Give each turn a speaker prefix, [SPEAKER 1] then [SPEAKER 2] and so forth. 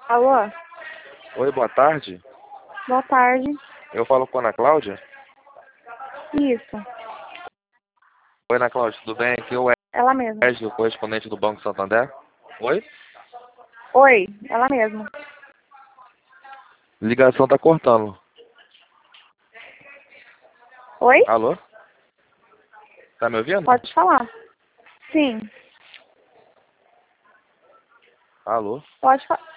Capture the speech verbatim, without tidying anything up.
[SPEAKER 1] Alô?
[SPEAKER 2] Oi, boa tarde.
[SPEAKER 1] Boa tarde.
[SPEAKER 2] Eu falo com a Ana Cláudia?
[SPEAKER 1] Isso.
[SPEAKER 2] Oi, Ana Cláudia, tudo bem? Aqui é o
[SPEAKER 1] Ela mesma.
[SPEAKER 2] Wesley, o correspondente do Banco Santander. Oi?
[SPEAKER 1] Oi, ela mesma.
[SPEAKER 2] Ligação tá cortando.
[SPEAKER 1] Oi?
[SPEAKER 2] Alô? Tá me ouvindo?
[SPEAKER 1] Pode falar. Sim.
[SPEAKER 2] Alô?
[SPEAKER 1] Pode falar.